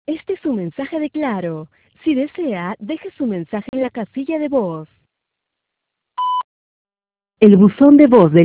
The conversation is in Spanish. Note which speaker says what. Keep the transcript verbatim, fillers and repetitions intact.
Speaker 1: Este es un mensaje de Claro. Si desea, deje su mensaje en la casilla de voz. El buzón de voz del